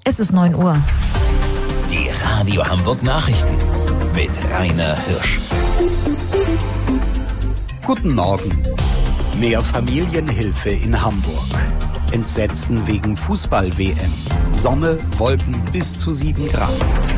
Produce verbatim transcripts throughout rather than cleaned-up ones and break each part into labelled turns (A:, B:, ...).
A: Es ist neun Uhr.
B: Die Radio Hamburg Nachrichten mit Rainer Hirsch.
C: Guten Morgen. Mehr Familienhilfe in Hamburg. Entsetzen wegen Fußball-W M. Sonne, Wolken bis zu sieben Grad.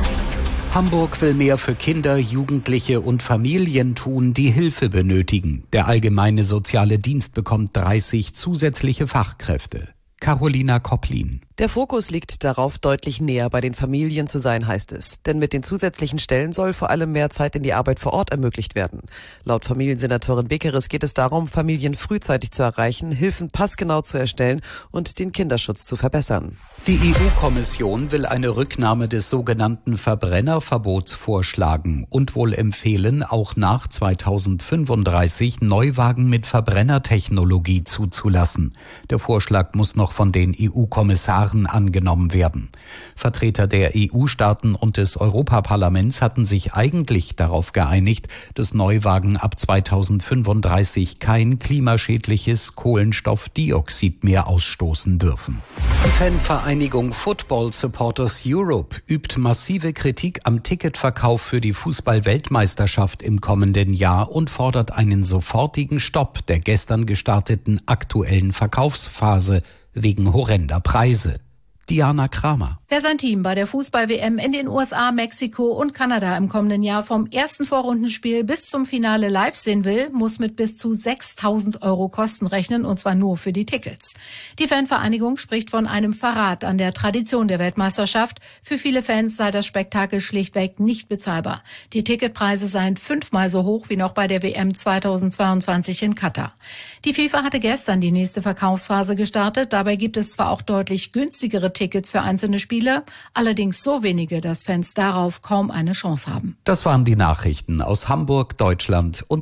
C: Hamburg will mehr für Kinder, Jugendliche und Familien tun, die Hilfe benötigen. Der Allgemeine Soziale Dienst bekommt dreißig zusätzliche Fachkräfte. Carolina Kopplin.
D: Der Fokus liegt darauf, deutlich näher bei den Familien zu sein, heißt es. Denn mit den zusätzlichen Stellen soll vor allem mehr Zeit in die Arbeit vor Ort ermöglicht werden. Laut Familiensenatorin Bekeres geht es darum, Familien frühzeitig zu erreichen, Hilfen passgenau zu erstellen und den Kinderschutz zu verbessern.
C: Die E U-Kommission will eine Rücknahme des sogenannten Verbrennerverbots vorschlagen und wohl empfehlen, auch nach zweitausendfünfunddreißig Neuwagen mit Verbrennertechnologie zuzulassen. Der Vorschlag muss noch von den E U-Kommissaren angenommen werden. Vertreter der E U-Staaten und des Europaparlaments hatten sich eigentlich darauf geeinigt, dass Neuwagen ab zweitausendfünfunddreißig kein klimaschädliches Kohlenstoffdioxid mehr ausstoßen dürfen. Die Fanvereinigung Football Supporters Europe übt massive Kritik am Ticketverkauf für die Fußball-Weltmeisterschaft im kommenden Jahr und fordert einen sofortigen Stopp der gestern gestarteten aktuellen Verkaufsphase wegen horrender Preise. Diana Kramer.
E: Wer sein Team bei der Fußball-W M in den U S A, Mexiko und Kanada im kommenden Jahr vom ersten Vorrundenspiel bis zum Finale live sehen will, muss mit bis zu sechstausend Euro Kosten rechnen, und zwar nur für die Tickets. Die Fanvereinigung spricht von einem Verrat an der Tradition der Weltmeisterschaft. Für viele Fans sei das Spektakel schlichtweg nicht bezahlbar. Die Ticketpreise seien fünfmal so hoch wie noch bei der W M zweitausendzweiundzwanzig in Katar. Die FIFA hatte gestern die nächste Verkaufsphase gestartet. Dabei gibt es zwar auch deutlich günstigere Tickets für einzelne Spiele, allerdings so wenige, dass Fans darauf kaum eine Chance haben.
C: Das waren die Nachrichten aus Hamburg, Deutschland und